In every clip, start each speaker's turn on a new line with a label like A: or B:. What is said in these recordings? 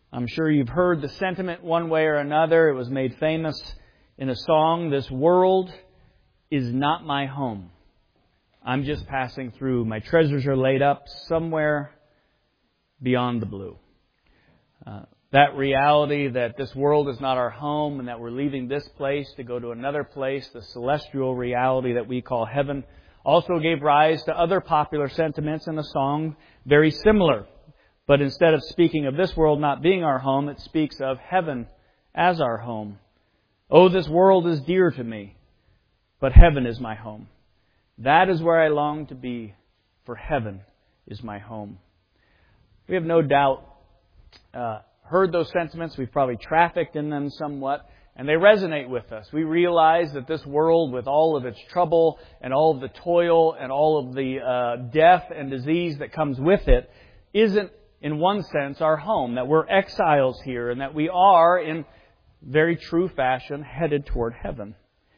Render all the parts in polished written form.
A: I'm sure you've heard the sentiment one way or another. It was made famous in a song, "This world is not my home. I'm just passing through. My treasures are laid up somewhere beyond the blue." That reality that this world is not our home and that we're leaving this place to go to another place, the celestial reality that we call heaven, also gave rise to other popular sentiments in a song very similar. But instead of speaking of this world not being our home, it speaks of heaven as our home. "Oh, this world is dear to me, but heaven is my home. That is where I long to be, for heaven is my home." We have no doubt heard those sentiments. We've probably trafficked in them somewhat, and they resonate with us. We realize that this world, with all of its trouble and all of the toil and all of the death and disease that comes with it, isn't, in one sense, our home, that we're exiles here, and that we are, in very true fashion, headed toward heaven.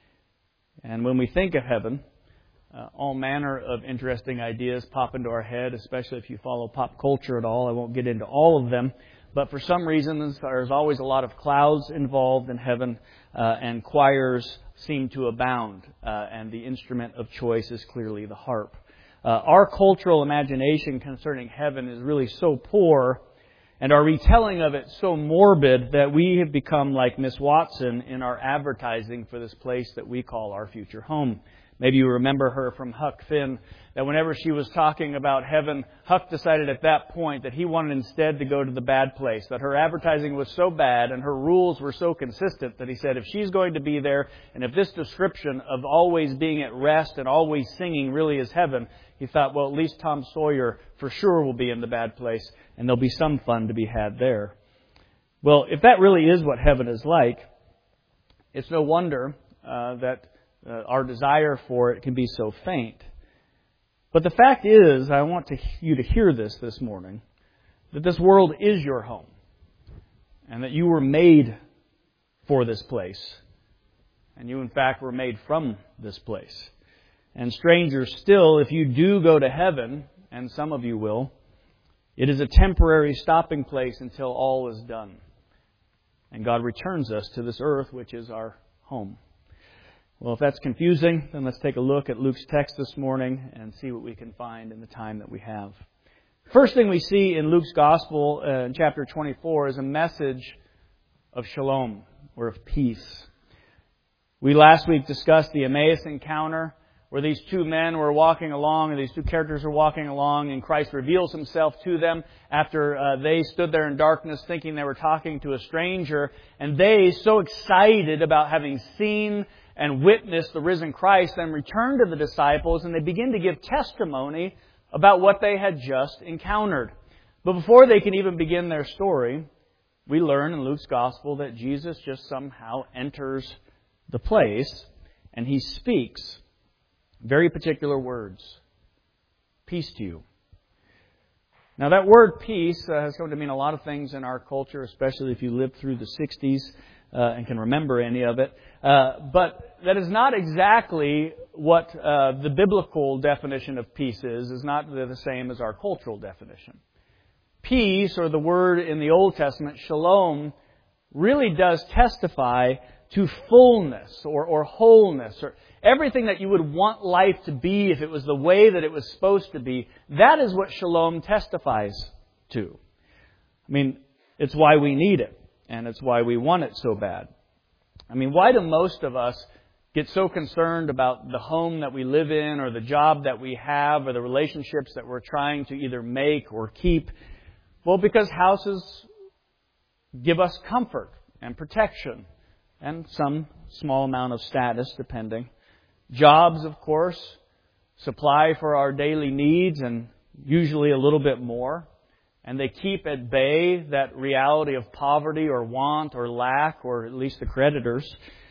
A: And when we think of heaven, all manner of interesting ideas pop into our head, especially if you follow pop culture at all. I won't get into all of them. But for some reasons, there's always a lot of clouds involved in heaven, and choirs seem to abound. And the instrument of choice is clearly the harp. Our cultural imagination concerning heaven is really so poor, and our retelling of it so morbid, that we have become like Miss Watson in our advertising for this place that we call our future home. Maybe you remember her from Huck Finn, that whenever she was talking about heaven, Huck decided at that point that he wanted instead to go to the bad place, that her advertising was so bad and her rules were so consistent that he said if she's going to be there, and if this description of always being at rest and always singing really is heaven, he thought, well, at least Tom Sawyer for sure will be in the bad place, and there'll be some fun to be had there. Well, if that really is what heaven is like, it's no wonder that our desire for it can be so faint. But the fact is, I want you to hear this morning, that this world is your home, and that you were made for this place, and you in fact were made from this place. And stranger still, if you do go to heaven, and some of you will, it is a temporary stopping place until all is done, and God returns us to this earth, which is our home. Well, if that's confusing, then let's take a look at Luke's text this morning and see what we can find in the time that we have. First thing we see in Luke's Gospel in chapter 24 is a message of shalom, or of peace. We last week discussed the Emmaus encounter, where these two men were walking along, and these two characters were walking along, and Christ reveals Himself to them after they stood there in darkness thinking they were talking to a stranger, and they, so excited about having seen and witness the risen Christ, then return to the disciples and they begin to give testimony about what they had just encountered. But before they can even begin their story, we learn in Luke's Gospel that Jesus just somehow enters the place and He speaks very particular words. Peace to you. Now that word peace has come to mean a lot of things in our culture, especially if you lived through the 60s and can remember any of it. But that is not exactly what the biblical definition of peace is not the same as our cultural definition. Peace, or the word in the Old Testament, shalom, really does testify to fullness or wholeness, or everything that you would want life to be if it was the way that it was supposed to be. That is what shalom testifies to. I mean, it's why we need it, and it's why we want it so bad. I mean, why do most of us get so concerned about the home that we live in, or the job that we have, or the relationships that we're trying to either make or keep? Well, because houses give us comfort and protection and some small amount of status, depending. Jobs, of course, supply for our daily needs and usually a little bit more. And they keep at bay that reality of poverty or want or lack, or at least the creditors.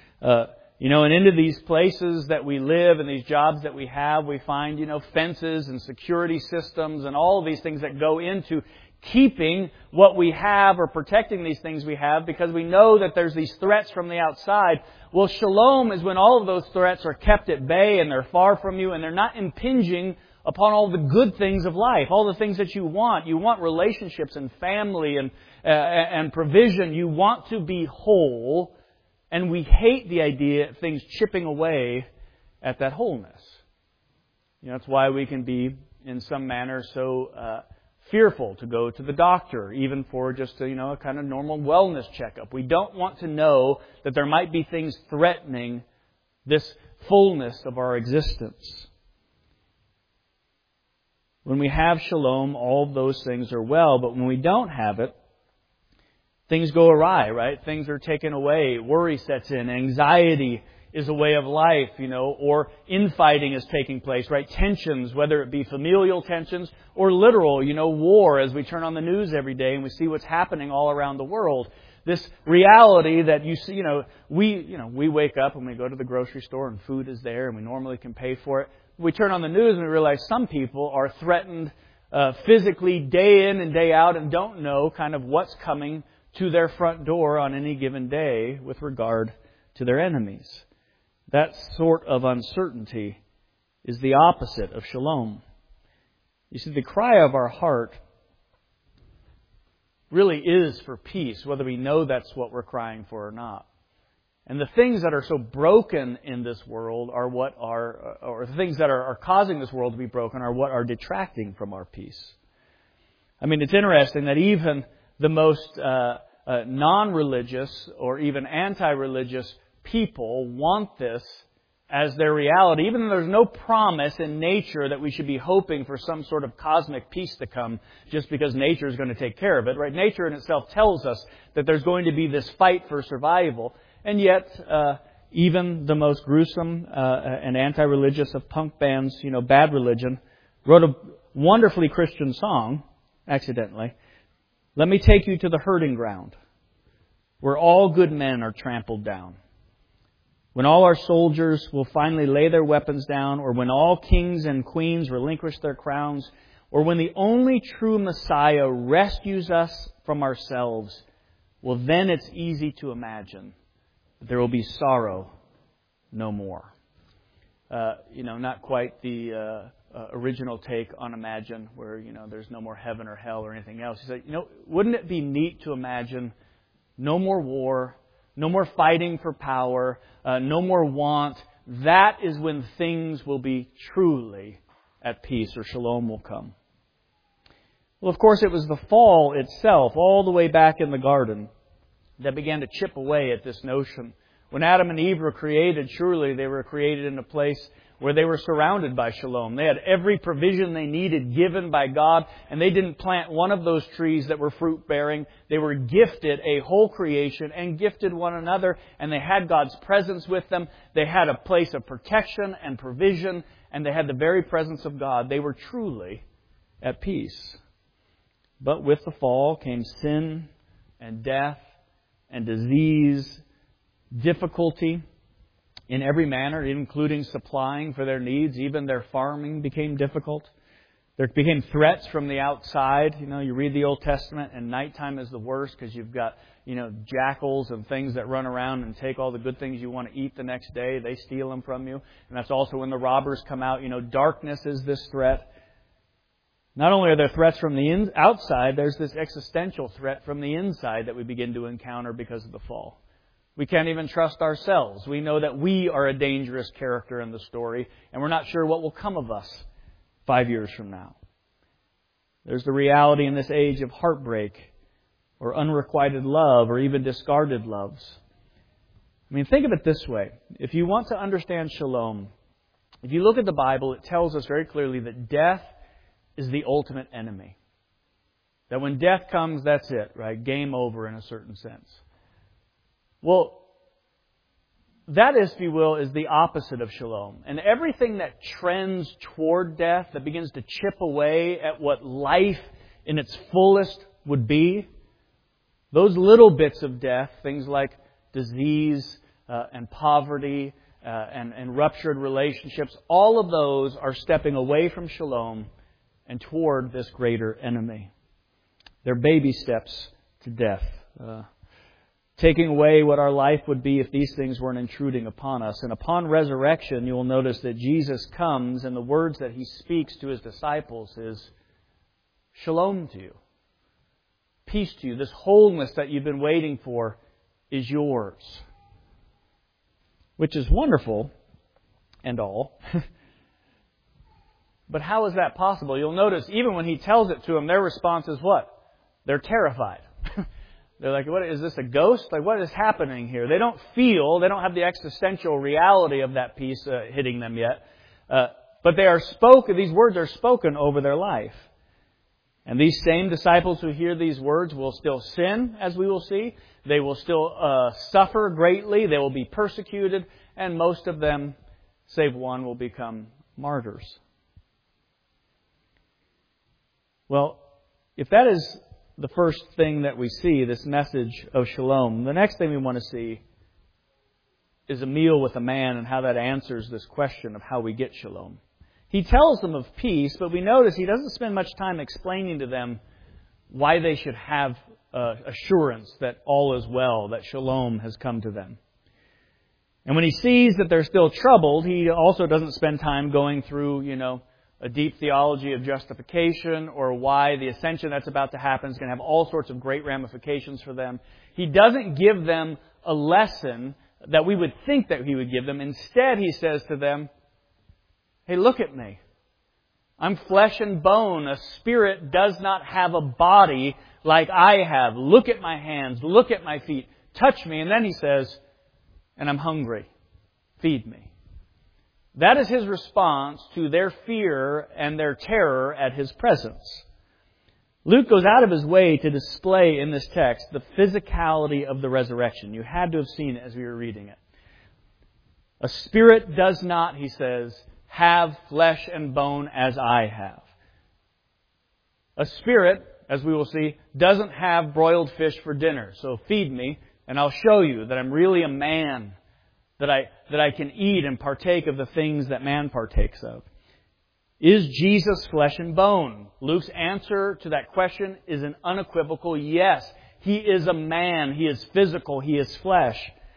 A: And into these places that we live and these jobs that we have, we find, fences and security systems and all of these things that go into keeping what we have or protecting these things we have, because we know that there's these threats from the outside. Well, shalom is when all of those threats are kept at bay and they're far from you and they're not impinging upon all the good things of life, all the things that you want. You want relationships and family and provision. You want to be whole, and we hate the idea of things chipping away at that wholeness. That's why we can be, in some manner, so fearful to go to the doctor, even for just a kind of normal wellness checkup. We don't want to know that there might be things threatening this fullness of our existence. When we have shalom, all of those things are well, but when we don't have it, things go awry, right? Things are taken away, worry sets in, anxiety is a way of life, or infighting is taking place, right? Tensions, whether it be familial tensions or literal, war, as we turn on the news every day and we see what's happening all around the world. This reality that you see, we wake up and we go to the grocery store and food is there and we normally can pay for it. We turn on the news and we realize some people are threatened physically day in and day out and don't know kind of what's coming to their front door on any given day with regard to their enemies. That sort of uncertainty is the opposite of shalom. You see, the cry of our heart really is for peace, whether we know that's what we're crying for or not. And the things that are so broken in this world are or the things that are causing this world to be broken are what are detracting from our peace. I mean, it's interesting that even the most non-religious or even anti-religious people want this as their reality, even though there's no promise in nature that we should be hoping for some sort of cosmic peace to come just because nature is going to take care of it. Right? Nature in itself tells us that there's going to be this fight for survival. And yet, even the most gruesome and anti-religious of punk bands, Bad Religion, wrote a wonderfully Christian song, accidentally. Let me take you to the hurting ground, where all good men are trampled down. When all our soldiers will finally lay their weapons down, or when all kings and queens relinquish their crowns, or when the only true Messiah rescues us from ourselves, well, then it's easy to imagine that there will be sorrow no more. Not quite the original take on Imagine, where, there's no more heaven or hell or anything else. He said, wouldn't it be neat to imagine no more war, no more fighting for power, no more want? That is when things will be truly at peace, or shalom will come. Well, of course, it was the fall itself, all the way back in the garden, that began to chip away at this notion. When Adam and Eve were created, surely they were created in a place where they were surrounded by shalom. They had every provision they needed given by God, and they didn't plant one of those trees that were fruit-bearing. They were gifted a whole creation and gifted one another, and they had God's presence with them. They had a place of protection and provision, and they had the very presence of God. They were truly at peace. But with the fall came sin and death and disease, difficulty in every manner, including supplying for their needs. Even their farming became difficult. There became threats from the outside. You read the Old Testament, and nighttime is the worst because you've got, jackals and things that run around and take all the good things you want to eat the next day. They steal them from you. And that's also when the robbers come out. Darkness is this threat. Not only are there threats from the outside, there's this existential threat from the inside that we begin to encounter because of the fall. We can't even trust ourselves. We know that we are a dangerous character in the story, and we're not sure what will come of us 5 years from now. There's the reality in this age of heartbreak, or unrequited love, or even discarded loves. I mean, think of it this way. If you want to understand shalom, if you look at the Bible, it tells us very clearly that death is the ultimate enemy. That when death comes, that's it, right? Game over in a certain sense. Well, that, if you will, is the opposite of shalom. And everything that trends toward death, that begins to chip away at what life in its fullest would be, those little bits of death, things like disease and poverty and ruptured relationships, all of those are stepping away from shalom and toward this greater enemy. They're baby steps to death. taking away what our life would be if these things weren't intruding upon us. And upon resurrection, you will notice that Jesus comes, and the words that He speaks to His disciples is, shalom to you. Peace to you. This wholeness that you've been waiting for is yours. Which is wonderful and all. But how is that possible? You'll notice even when He tells it to them, their response is what? They're terrified. They're like, what, is this a ghost? Like, what is happening here? They don't have the existential reality of that peace hitting them yet. But these words are spoken over their life. And these same disciples who hear these words will still sin, as we will see. They will still suffer greatly. They will be persecuted. And most of them, save one, will become martyrs. Well, if that is the first thing that we see, this message of shalom, the next thing we want to see is a meal with a man and how that answers this question of how we get shalom. He tells them of peace, but we notice He doesn't spend much time explaining to them why they should have assurance that all is well, that shalom has come to them. And when He sees that they're still troubled, He also doesn't spend time going through, a deep theology of justification or why the ascension that's about to happen is going to have all sorts of great ramifications for them. He doesn't give them a lesson that we would think that He would give them. Instead, He says to them, hey, look at me. I'm flesh and bone. A spirit does not have a body like I have. Look at my hands. Look at my feet. Touch me. And then He says, and I'm hungry. Feed me. That is His response to their fear and their terror at His presence. Luke goes out of his way to display in this text the physicality of the resurrection. You had to have seen it as we were reading it. A spirit does not, he says, have flesh and bone as I have. A spirit, as we will see, doesn't have broiled fish for dinner. So feed me, and I'll show you that I'm really a man, that I can eat and partake of the things that man partakes of. Is Jesus flesh and bone? Luke's answer to that question is an unequivocal yes. He is a man. He is physical. He is flesh.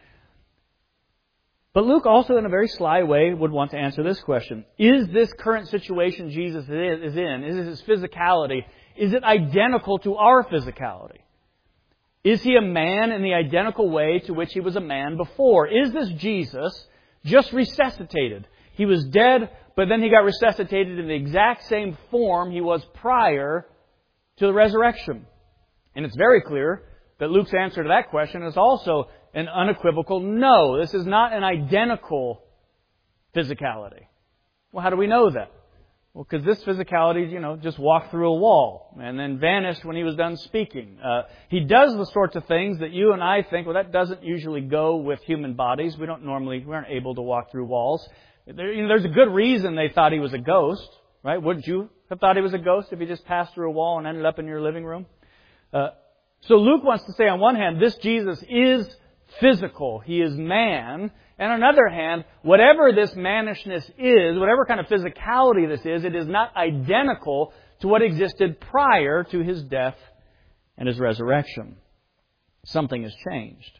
A: But Luke also, in a very sly way, would want to answer this question. Is this current situation Jesus is in, is His physicality, is it identical to our physicality? Is He a man in the identical way to which He was a man before? Is this Jesus just resuscitated? He was dead, but then He got resuscitated in the exact same form He was prior to the resurrection. And it's very clear that Luke's answer to that question is also an unequivocal no. This is not an identical physicality. Well, how do we know that? Well, because this physicality, just walked through a wall and then vanished when He was done speaking. He does the sorts of things that you and I think, well, that doesn't usually go with human bodies. We aren't able to walk through walls. There's a good reason they thought He was a ghost, right? Wouldn't you have thought He was a ghost if He just passed through a wall and ended up in your living room? So Luke wants to say, on one hand, this Jesus is physical. He is man. And on the other hand, whatever this mannishness is, whatever kind of physicality this is, it is not identical to what existed prior to His death and His resurrection. Something has changed.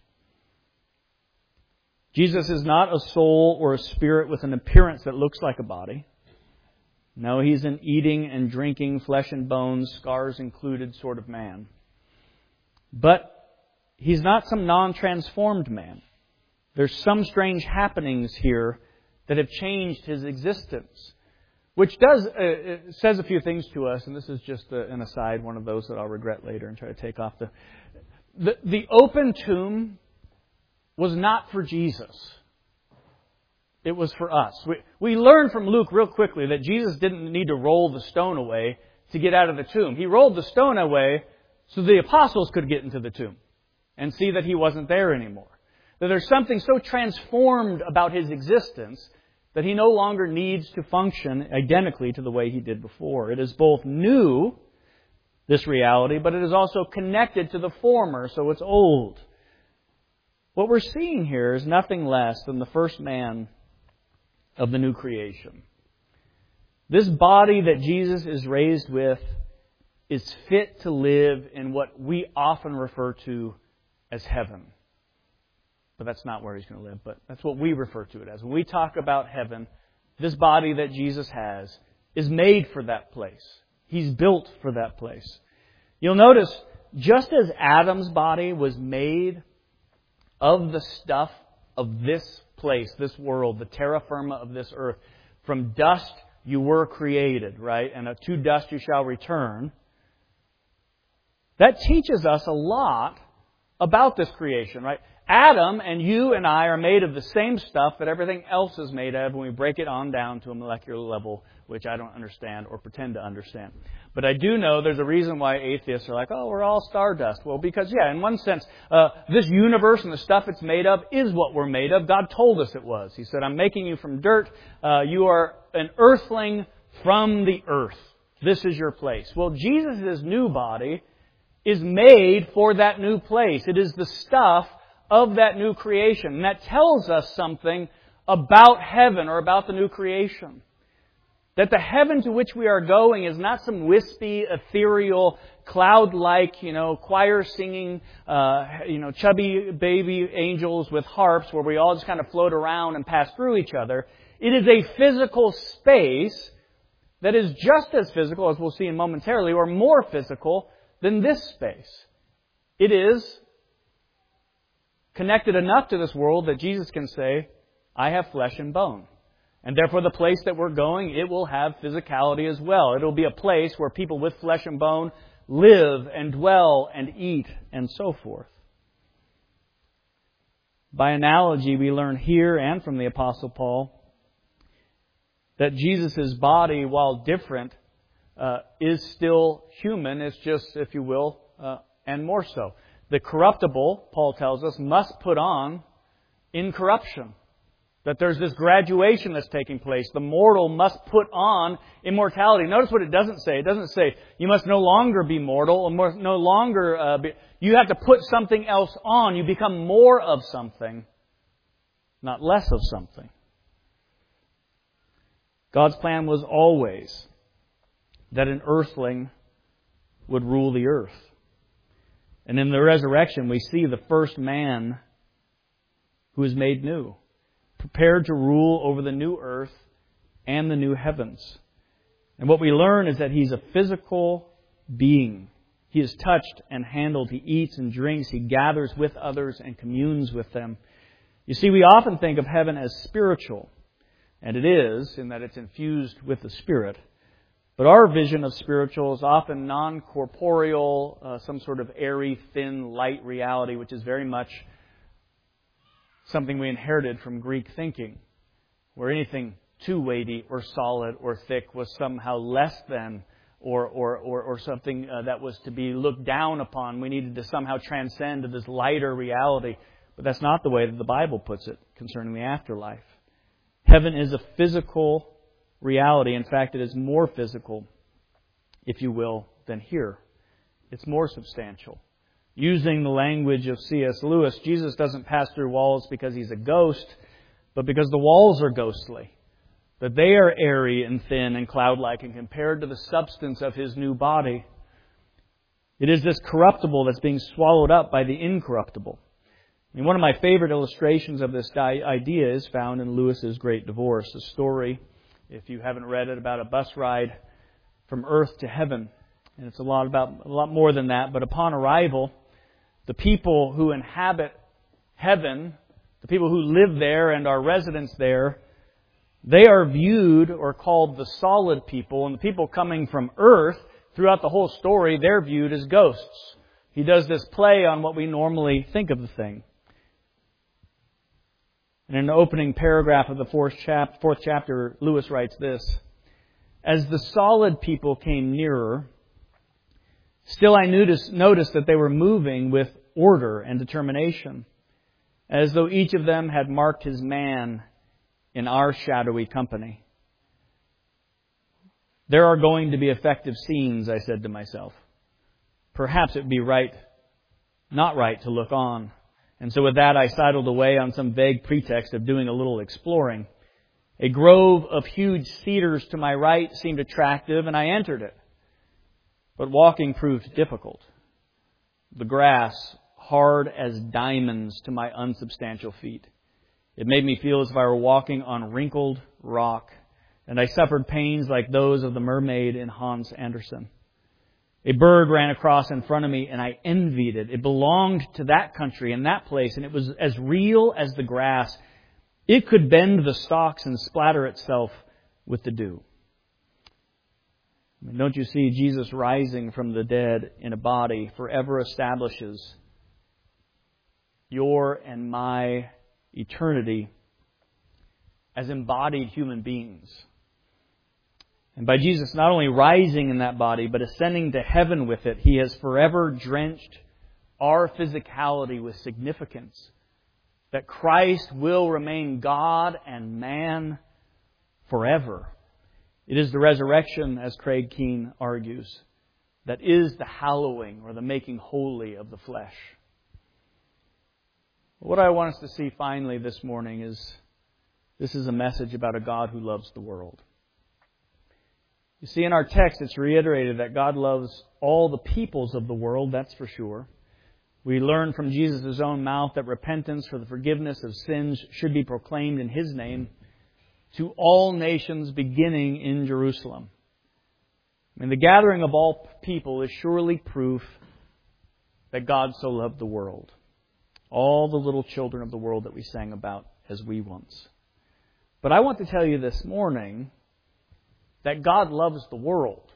A: Jesus is not a soul or a spirit with an appearance that looks like a body. No, He's an eating and drinking, flesh and bones, scars included sort of man. But He's not some non-transformed man. There's some strange happenings here that have changed His existence. Which says a few things to us, and this is just an aside, one of those that I'll regret later and try to take off. The open tomb was not for Jesus. It was for us. We learn from Luke real quickly that Jesus didn't need to roll the stone away to get out of the tomb. He rolled the stone away so the apostles could get into the tomb and see that He wasn't there anymore. That there's something so transformed about His existence that He no longer needs to function identically to the way He did before. It is both new, this reality, but it is also connected to the former, so it's old. What we're seeing here is nothing less than the first man of the new creation. This body that Jesus is raised with is fit to live in what we often refer to as heaven. But that's not where He's going to live. But that's what we refer to it as. When we talk about heaven, this body that Jesus has is made for that place. He's built for that place. You'll notice, just as Adam's body was made of the stuff of this place, this world, the terra firma of this earth, from dust you were created, right? And to dust you shall return. That teaches us a lot about this creation, right? Adam and you and I are made of the same stuff that everything else is made of when we break it on down to a molecular level, which I don't understand or pretend to understand. But I do know there's a reason why atheists are like, oh, we're all stardust. Well, because, yeah, in one sense, this universe and the stuff it's made of is what we're made of. God told us it was. He said, I'm making you from dirt. You are an earthling from the earth. This is your place. Well, Jesus' new body is made for that new place. It is the stuff of that new creation. And that tells us something about heaven or about the new creation. That the heaven to which we are going is not some wispy, ethereal, cloud-like, choir singing, chubby baby angels with harps where we all just kind of float around and pass through each other. It is a physical space that is just as physical, as we'll see in momentarily, or more physical than this space. It is connected enough to this world that Jesus can say, I have flesh and bone. And therefore the place that we're going, it will have physicality as well. It will be a place where people with flesh and bone live and dwell and eat and so forth. By analogy, we learn here and from the Apostle Paul that Jesus' body, while different, is still human. It's just, if you will, and more so. The corruptible, Paul tells us, must put on incorruption. That there's this graduation that's taking place. The mortal must put on immortality. Notice what it doesn't say. It doesn't say you must no longer be mortal or no longer you have to put something else on. You become more of something, not less of something. God's plan was always that an earthling would rule the earth. And in the resurrection, we see the first man who is made new, prepared to rule over the new earth and the new heavens. And what we learn is that he's a physical being. He is touched and handled. He eats and drinks. He gathers with others and communes with them. You see, we often think of heaven as spiritual. And it is, in that it's infused with the Spirit. But our vision of spiritual is often non-corporeal, some sort of airy, thin, light reality, which is very much something we inherited from Greek thinking, where anything too weighty or solid or thick was somehow less than or something that was to be looked down upon. We needed to somehow transcend to this lighter reality. But that's not the way that the Bible puts it concerning the afterlife. Heaven is a physical reality. In fact, it is more physical, if you will, than here. It's more substantial. Using the language of C.S. Lewis, Jesus doesn't pass through walls because He's a ghost, but because the walls are ghostly. That they are airy and thin and cloud-like and compared to the substance of His new body. It is this corruptible that's being swallowed up by the incorruptible. And one of my favorite illustrations of this idea is found in Lewis's Great Divorce, a story, if you haven't read it, about a bus ride from earth to heaven. And it's a lot more than that. But upon arrival, the people who inhabit heaven, the people who live there and are residents there, they are viewed or called the solid people. And the people coming from earth, throughout the whole story, they're viewed as ghosts. He does this play on what we normally think of the thing. And in the opening paragraph of the fourth chapter, Lewis writes this: as the solid people came nearer, still I noticed that they were moving with order and determination, as though each of them had marked his man in our shadowy company. There are going to be effective scenes, I said to myself. Perhaps it would be not right to look on. And so with that, I sidled away on some vague pretext of doing a little exploring. A grove of huge cedars to my right seemed attractive, and I entered it. But walking proved difficult. The grass hard as diamonds to my unsubstantial feet. It made me feel as if I were walking on wrinkled rock, and I suffered pains like those of the mermaid in Hans Andersen. A bird ran across in front of me, and I envied it. It belonged to that country and that place, and it was as real as the grass. It could bend the stalks and splatter itself with the dew. I mean, don't you see, Jesus rising from the dead in a body forever establishes your and my eternity as embodied human beings. And by Jesus not only rising in that body, but ascending to heaven with it, He has forever drenched our physicality with significance. That Christ will remain God and man forever. It is the resurrection, as Craig Keene argues, that is the hallowing or the making holy of the flesh. What I want us to see finally this morning is this is a message about a God who loves the world. You see, in our text, it's reiterated that God loves all the peoples of the world, that's for sure. We learn from Jesus' own mouth that repentance for the forgiveness of sins should be proclaimed in His name to all nations beginning in Jerusalem. I mean, the gathering of all people is surely proof that God so loved the world. All the little children of the world that we sang about as wee ones. But I want to tell you this morning that God loves the world.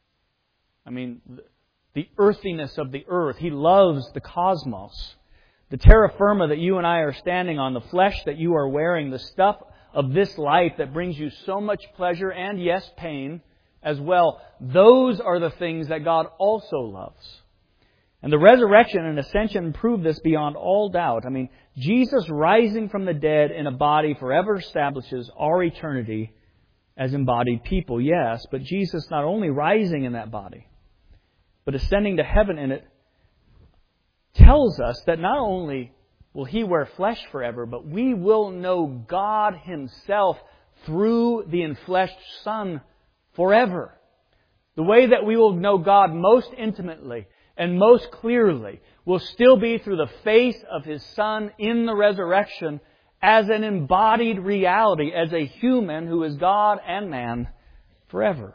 A: I mean, the earthiness of the earth. He loves the cosmos. The terra firma that you and I are standing on, the flesh that you are wearing, the stuff of this life that brings you so much pleasure and, yes, pain as well. Those are the things that God also loves. And the resurrection and ascension prove this beyond all doubt. I mean, Jesus rising from the dead in a body forever establishes our eternity as embodied people, yes, but Jesus not only rising in that body, but ascending to heaven in it, tells us that not only will He wear flesh forever, but we will know God Himself through the enfleshed Son forever. The way that we will know God most intimately and most clearly will still be through the face of His Son in the resurrection as an embodied reality, as a human who is God and man forever.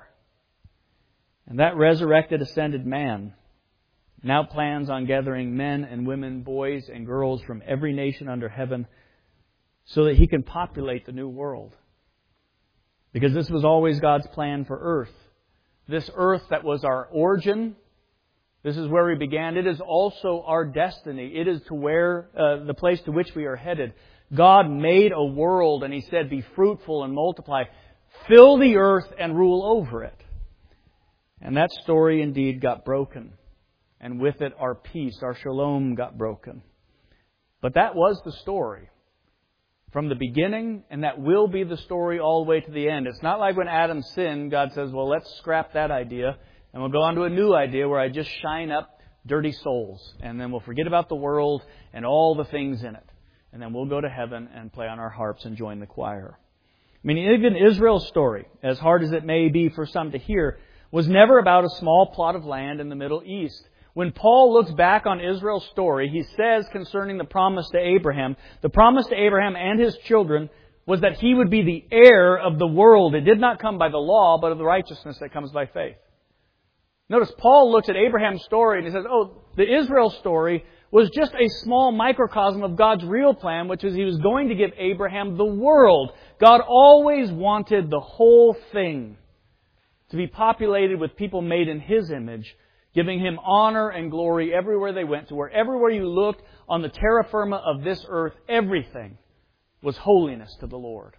A: And that resurrected, ascended man now plans on gathering men and women, boys and girls from every nation under heaven so that He can populate the new world. Because this was always God's plan for earth. This earth that was our origin, this is where we began. It is also our destiny. It is to where the place to which we are headed. God made a world and He said, be fruitful and multiply. Fill the earth and rule over it. And that story indeed got broken. And with it our peace, our shalom got broken. But that was the story from the beginning, and that will be the story all the way to the end. It's not like when Adam sinned, God says, well, let's scrap that idea and we'll go on to a new idea where I just shine up dirty souls. And then we'll forget about the world and all the things in it. And then we'll go to heaven and play on our harps and join the choir. I mean, even Israel's story, as hard as it may be for some to hear, was never about a small plot of land in the Middle East. When Paul looks back on Israel's story, he says concerning the promise to Abraham and his children was that he would be the heir of the world. It did not come by the law, but of the righteousness that comes by faith. Notice Paul looks at Abraham's story and he says, the Israel story was just a small microcosm of God's real plan, which is He was going to give Abraham the world. God always wanted the whole thing to be populated with people made in His image, giving Him honor and glory everywhere they went to. Where everywhere you looked on the terra firma of this earth, everything was holiness to the Lord.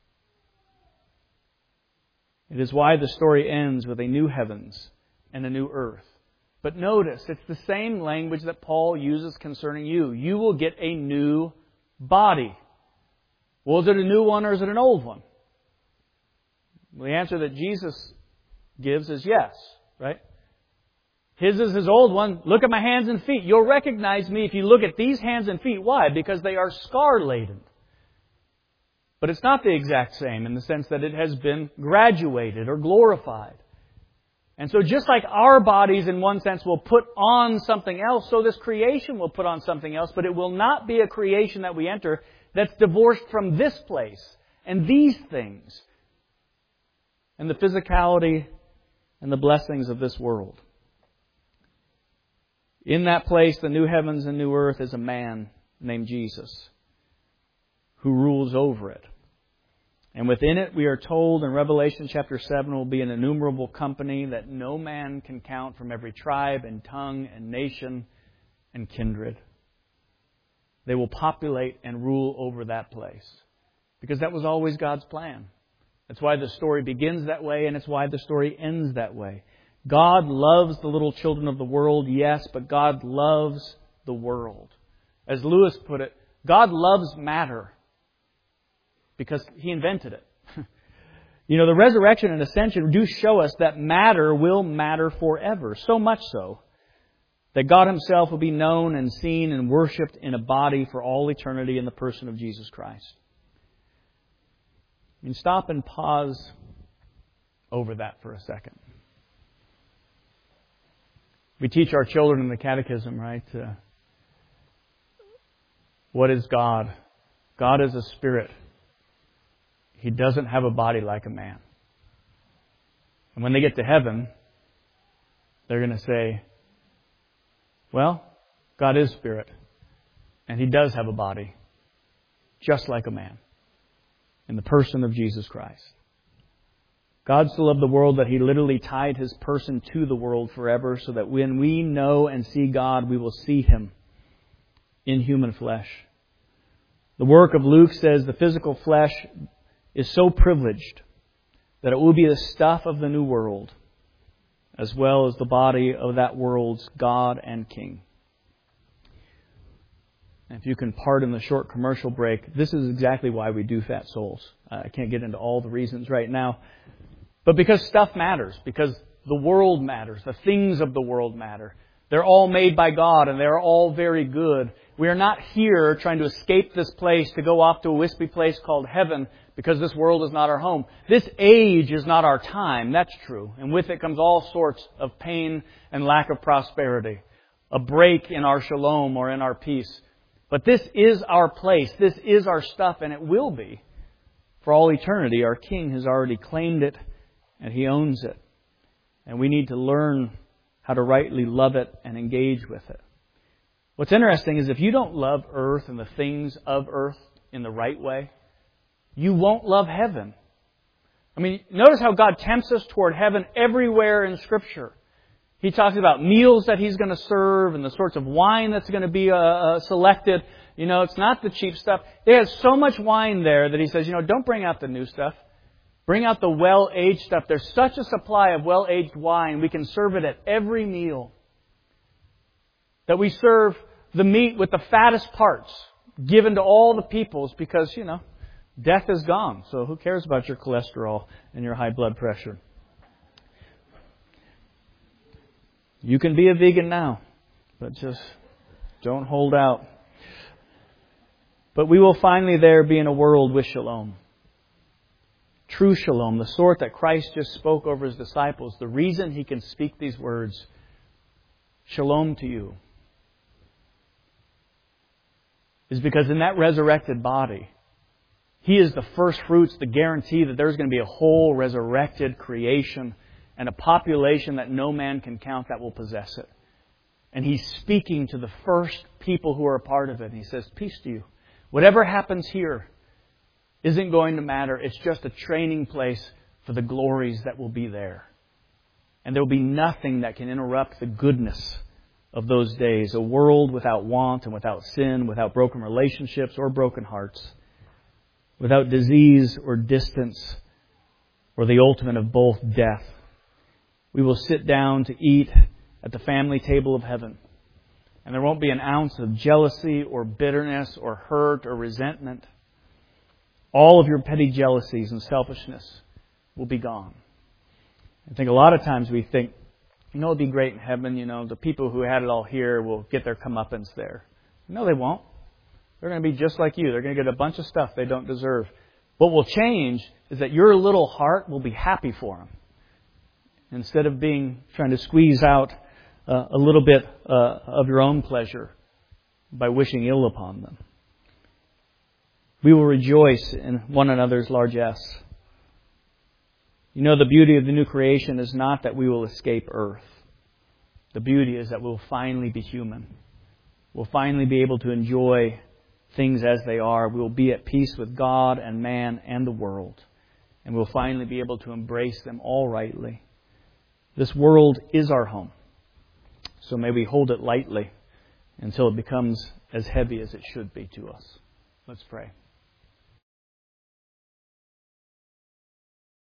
A: It is why the story ends with a new heavens and a new earth. But notice, it's the same language that Paul uses concerning you. You will get a new body. Well, is it a new one or is it an old one? Well, the answer that Jesus gives is yes, right? His is His old one. Look at my hands and feet. You'll recognize me if you look at these hands and feet. Why? Because they are scar-laden. But it's not the exact same in the sense that it has been graduated or glorified. And so just like our bodies, in one sense, will put on something else, so this creation will put on something else, but it will not be a creation that we enter that's divorced from this place and these things and the physicality and the blessings of this world. In that place, the new heavens and new earth, is a man named Jesus who rules over it. And within it, we are told in Revelation chapter 7, will be an innumerable company that no man can count, from every tribe and tongue and nation and kindred. They will populate and rule over that place, because that was always God's plan. That's why the story begins that way, and it's why the story ends that way. God loves the little children of the world, yes, but God loves the world. As Lewis put it, God loves matter because He invented it. The resurrection and ascension do show us that matter will matter forever. So much so that God Himself will be known and seen and worshipped in a body for all eternity in the person of Jesus Christ. Stop and pause over that for a second. We teach our children in the catechism, right? What is God? God is a spirit. He doesn't have a body like a man. And when they get to heaven, they're going to say, well, God is spirit, and He does have a body, just like a man, in the person of Jesus Christ. God so loved the world that He literally tied His person to the world forever, so that when we know and see God, we will see Him in human flesh. The work of Luke says the physical flesh is so privileged that it will be the stuff of the new world, as well as the body of that world's God and King. And if you can pardon the short commercial break, this is exactly why we do Fat Souls. I can't get into all the reasons right now. But because stuff matters, because the world matters, the things of the world matter. They're all made by God, and they're all very good. We are not here trying to escape this place to go off to a wispy place called heaven, because this world is not our home. This age is not our time, that's true. And with it comes all sorts of pain and lack of prosperity. A break in our shalom or in our peace. But this is our place. This is our stuff, and it will be for all eternity. Our King has already claimed it, and He owns it. And we need to learn how to rightly love it and engage with it. What's interesting is if you don't love earth and the things of earth in the right way, you won't love heaven. Notice how God tempts us toward heaven everywhere in Scripture. He talks about meals that He's going to serve and the sorts of wine that's going to be selected. It's not the cheap stuff. There's so much wine there that He says, don't bring out the new stuff. Bring out the well-aged stuff. There's such a supply of well-aged wine. We can serve it at every meal. That we serve the meat with the fattest parts given to all the peoples because, death is gone. So who cares about your cholesterol and your high blood pressure? You can be a vegan now, but just don't hold out. But we will finally there be in a world with shalom. True shalom, the sort that Christ just spoke over His disciples. The reason He can speak these words, shalom to you, is because in that resurrected body, He is the first fruits, the guarantee that there's going to be a whole resurrected creation and a population that no man can count that will possess it. And He's speaking to the first people who are a part of it. And He says, peace to you. Whatever happens here isn't going to matter. It's just a training place for the glories that will be there. And there will be nothing that can interrupt the goodness of those days. A world without want and without sin, without broken relationships or broken hearts, without disease or distance, or the ultimate of both, death. We will sit down to eat at the family table of heaven. And there won't be an ounce of jealousy or bitterness or hurt or resentment. All of your petty jealousies and selfishness will be gone. I think a lot of times we think, it'd be great in heaven, the people who had it all here will get their comeuppance there. No, they won't. They're going to be just like you. They're going to get a bunch of stuff they don't deserve. What will change is that your little heart will be happy for them. instead of trying to squeeze out a little bit of your own pleasure by wishing ill upon them. We will rejoice in one another's largesse. You know, the beauty of the new creation is not that we will escape earth. The beauty is that we'll finally be human. We'll finally be able to enjoy things as they are. We'll be at peace with God and man and the world. And we'll finally be able to embrace them all rightly. This world is our home. So may we hold it lightly until it becomes as heavy as it should be to us. Let's pray.